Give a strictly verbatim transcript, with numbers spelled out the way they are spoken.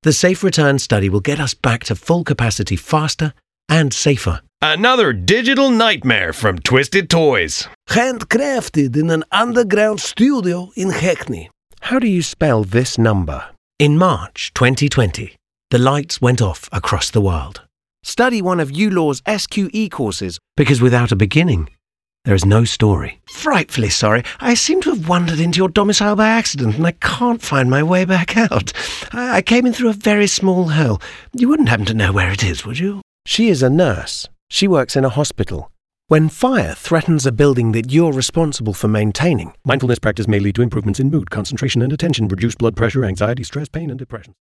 The Safe Return study will get us back to full capacity faster and safer. Another digital nightmare from Twisted Toys. Handcrafted in an underground studio in Hackney. How do you spell this number? In March twenty twenty, the lights went off across the world. Study one of U Law's S Q E courses. Because without a beginning, there is no story. Frightfully sorry. I seem to have wandered into your domicile by accident and I can't find my way back out. I, I came in through a very small hole. You wouldn't happen to know where it is, would you? She is a nurse. She works in a hospital. When fire threatens a building that you're responsible for maintaining, mindfulness practice may lead to improvements in mood, concentration, and attention, reduced blood pressure, anxiety, stress, pain, and depression.